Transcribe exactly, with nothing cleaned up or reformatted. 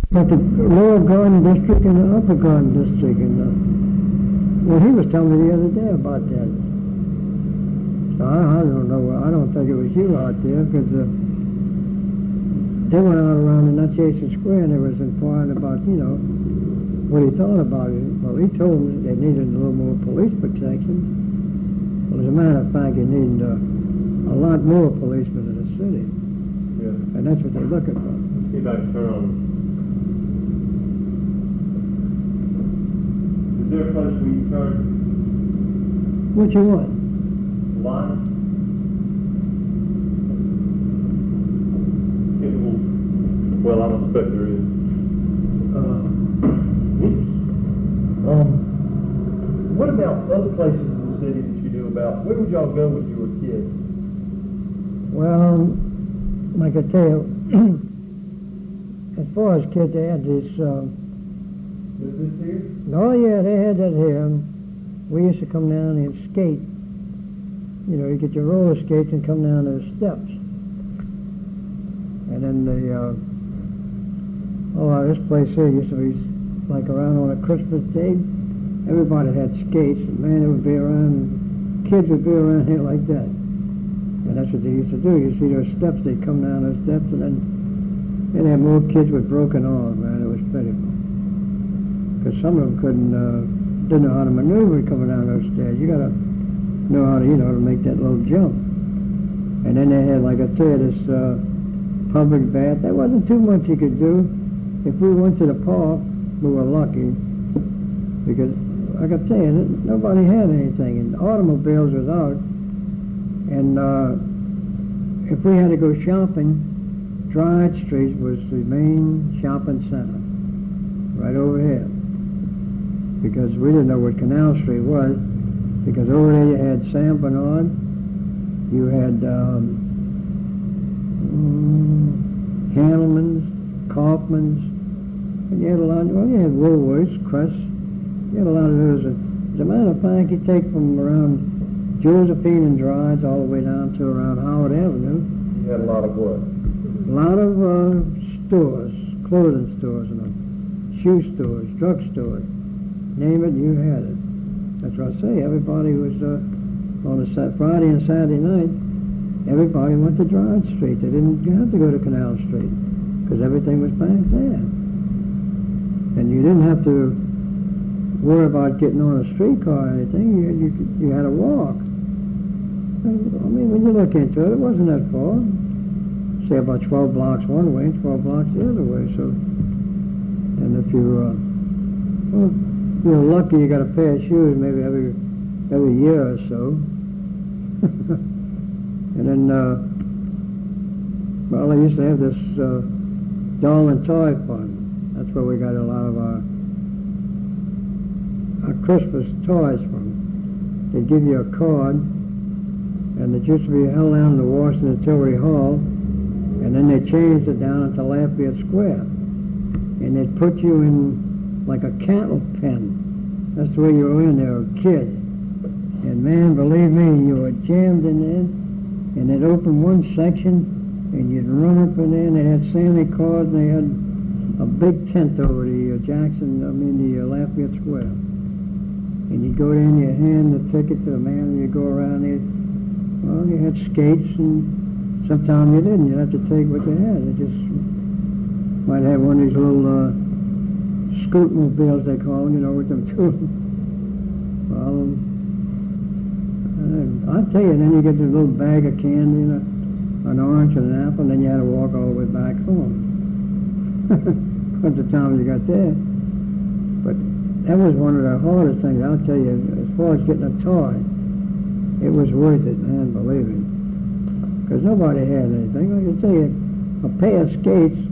But the lower Garden District and the upper Garden District, and uh, well, he was telling me the other day about that. So I, I don't know. I don't think it was you out there, because uh, they went out around the Nunciation Square and they was inquiring about, you know, what he thought about it. Well, he told them they needed a little more police protection. Well, as a matter of fact, you need uh, a lot more policemen in the city. Yeah. And that's what they're looking for. Let's see if I can turn on. Is there a place where you turn What you want? the line? It will, well, I don't expect there is. Uh, um, what about other places in the city that you knew about? Where would y'all go when you were kids? Well, like I tell you, as far as kids, they had this, uh, Was this here? oh yeah, they had that here. We used to come down and skate. You know, you get your roller skates and come down those steps. And then the, uh, oh, this place here used to be like around on a Christmas day. Everybody had skates, and man, it would be around, kids would be around here like that. And that's what they used to do. You see those steps, they'd come down those steps, and then they'd have more kids with broken arms, man. It was pitiful. Because some of them couldn't, uh, didn't know how to maneuver coming down those stairs. You gotta know how to, you know, to make that little jump. And then they had, like I said, this uh, public bath. There wasn't too much you could do. If we went to the park, we were lucky, because, like I tell you, nobody had anything, and automobiles was out. And uh, if we had to go shopping, Dryad Street was the main shopping center, right over here. Because we didn't know what Canal Street was, because over there you had Sam Bernard, you had um, mm, Handelman's, Kaufman's, and you had a lot, well, you had Woolworths, Crest, you had a lot of those. As a matter of fact, you take from around Josephine and Dryad's all the way down to around Howard Avenue. You had a lot of what? A lot of uh, stores, clothing stores, and uh, shoe stores, drug stores. Name it, you had it. That's what I say. Everybody was uh, on a Sa- Friday and Saturday night. Everybody went to Dryad Street. They didn't have to go to Canal Street because everything was back there, and you didn't have to worry about getting on a streetcar or anything. You you you had to walk. I mean, when you look into it, it wasn't that far. Say about twelve blocks one way and twelve blocks the other way. So, and if you, uh, well, you're lucky, you got a pair of shoes maybe every every year or so. And then, uh, well, they used to have this uh, doll and toy fund. That's where we got a lot of our our Christmas toys from. They'd give you a card, and it used to be held down in the Washington Artillery Hall, and then they changed it down into Lafayette Square. And they'd put you in like a cattle pen. That's the way you were in there, a kid. And man, believe me, you were jammed in there, and they'd open one section, and you'd run up in there, and they had Santa Claus, and they had a big tent over the uh, Jackson, I mean the uh, Lafayette Square. And you'd go there and you hand the ticket to the man, and you'd go around there. Well, you had skates, and sometimes you didn't. You'd have to take what you had. You just might have one of these little uh, scootmobiles, they call them, you know, with them too. Well, uh, I'll tell you, then you get this little bag of candy, and a, an orange and an apple, and then you had to walk all the way back home. At the time you got there. But that was one of the hardest things, I'll tell you, as far as getting a toy. It was worth it, man, believe me. Because nobody had anything. Like I tell you, a pair of skates